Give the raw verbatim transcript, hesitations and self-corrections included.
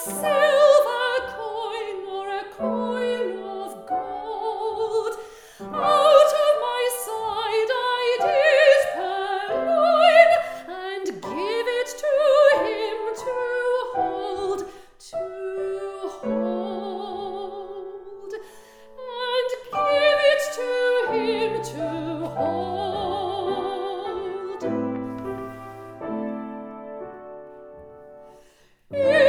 silver coin or a coin of gold. Out of my side I did purloin, and give it to him to hold, to hold, and give it to him to hold.